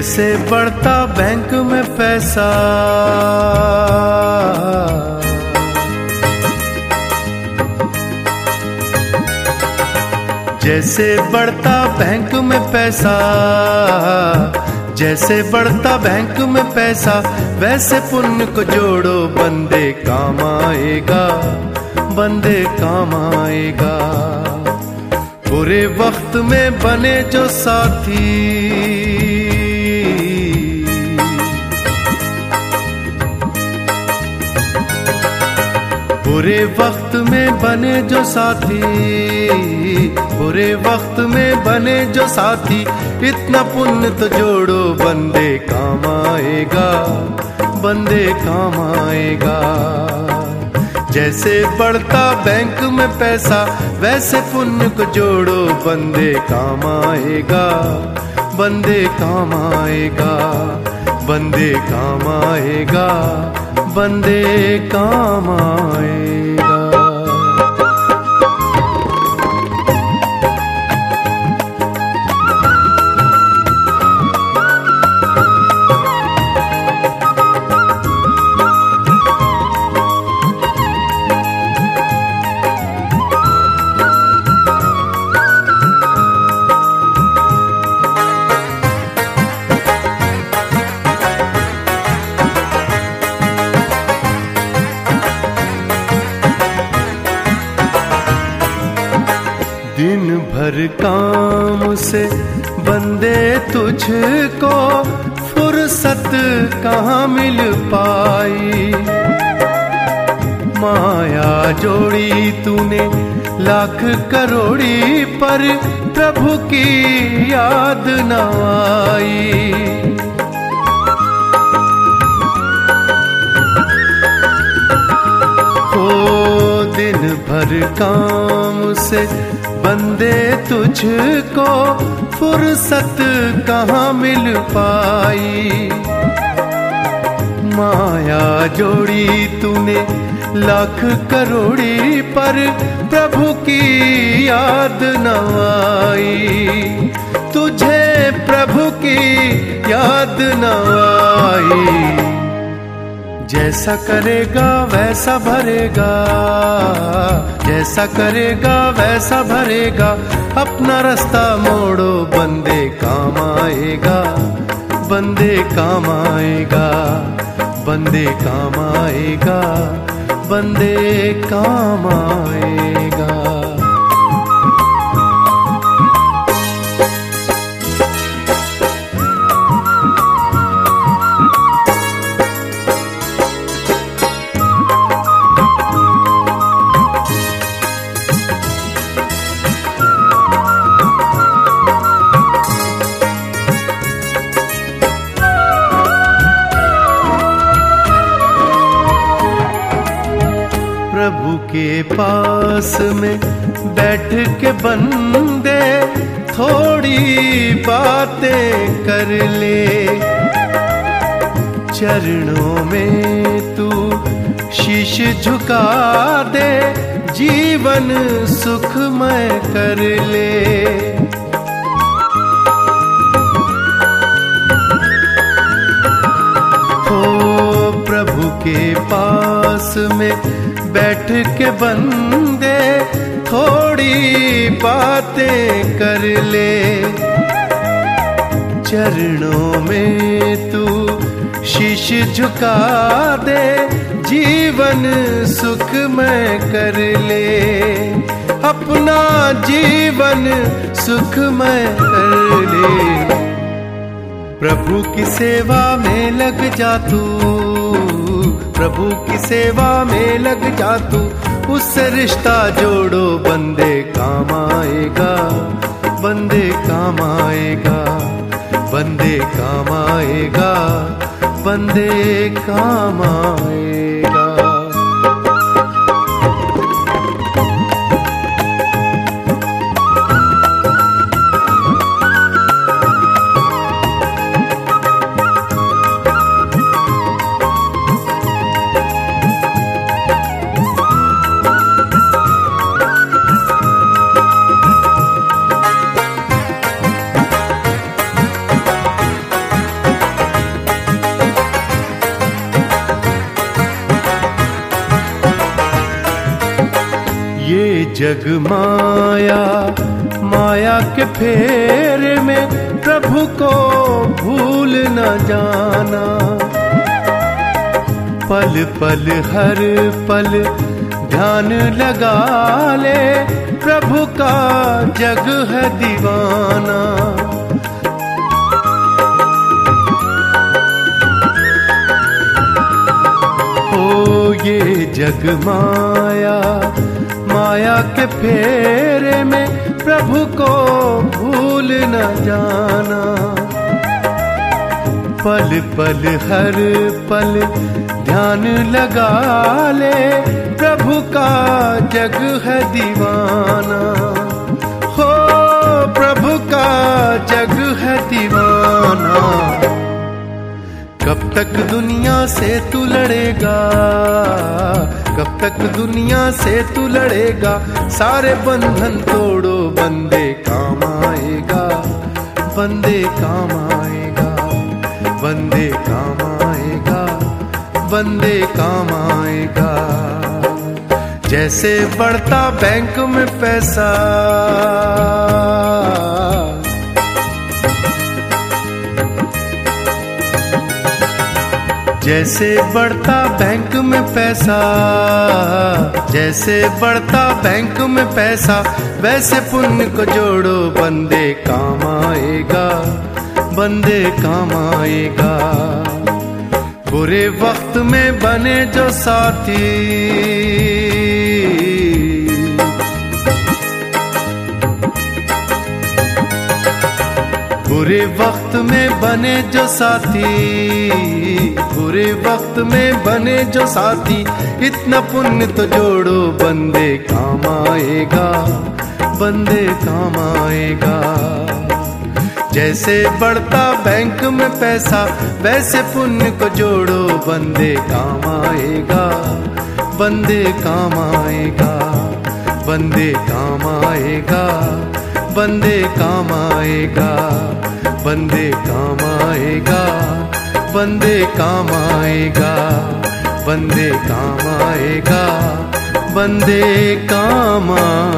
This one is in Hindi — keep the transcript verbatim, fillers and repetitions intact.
जैसे बढ़ता बैंक में पैसा, जैसे बढ़ता बैंक में पैसा, जैसे बढ़ता बैंक में पैसा, वैसे पुण्य को जोड़ो बंदे काम आएगा, बंदे काम आएगा। बुरे वक्त में बने जो साथी, बुरे वक्त में बने जो साथी, बुरे वक्त में बने जो साथी, इतना पुण्य तो जोड़ो बंदे काम आएगा, बंदे काम आएगा। जैसे बढ़ता बैंक में पैसा, वैसे पुण्य को जोड़ो बंदे काम आएगा, बंदे काम आएगा, बंदे काम आएगा, बंदे काम आएगा। दिन भर काम से बंदे तुझको फुर्सत कहाँ मिल पाई, माया जोड़ी तूने लाख करोड़ी पर प्रभु की याद न आई। ओ दिन भर काम से बंदे तुझको फुर्सत कहाँ मिल पाई, माया जोड़ी तूने लाख करोड़ी पर प्रभु की याद न आई, तुझे प्रभु की याद न आई। जैसा करेगा वैसा भरेगा, जैसा करेगा वैसा भरेगा, अपना रास्ता मोड़ो बंदे काम आएगा, बंदे काम आएगा, बंदे काम आएगा, बंदे काम आएगा। प्रभु के पास में बैठ के बंदे थोड़ी बातें कर ले, चरणों में तू शीश झुका दे, जीवन सुखमय कर ले। हो प्रभु के पास में बैठ के बंदे थोड़ी बातें कर ले, चरणों में तू शीश झुका दे, जीवन सुखमय कर ले, अपना जीवन सुखमय कर ले। प्रभु की सेवा में लग जा तू, प्रभु की सेवा में लग जा तू, उससे रिश्ता जोड़ो बंदे काम आएगा, बंदे काम आएगा, बंदे काम आएगा, बंदे काम आएगा। जग माया, माया के फेरे में प्रभु को भूल न जाना। पल पल हर पल ध्यान लगा ले, प्रभु का जग है दीवाना। ओ ये जग माया, माया के फेरे में प्रभु को भूल न जाना। पल पल हर पल ध्यान लगा ले, प्रभु का जग है दीवाना। हो प्रभु का जग है दीवाना। कब तक दुनिया से तू लड़ेगा, कब तक दुनिया से तू लड़ेगा। सारे बंधन तोड़ो, बंदे काम आएगा, बंदे काम आएगा, बंदे काम आएगा, बंदे काम आएगा। जैसे बढ़ता बैंक में पैसा, जैसे बढ़ता बैंक में पैसा, जैसे बढ़ता बैंक में पैसा, वैसे पुण्य को जोड़ो, बंदे काम आएगा, बंदे काम आएगा। बुरे वक्त में बने जो साथी, बुरे वक्त में बने जो साथी, बुरे वक्त में बने जो साथी, इतना पुण्य तो जोड़ो, बंदे काम आएगा, बंदे काम आएगा। जैसे बढ़ता बैंक में पैसा, वैसे पुण्य को जोड़ो, बंदे काम आएगा, बंदे काम आएगा, बंदे काम आएगा, बंदे काम आएगा, बंदे काम आएगा, बंदे काम आएगा, बंदे काम आएगा, बंदे काम आएगा।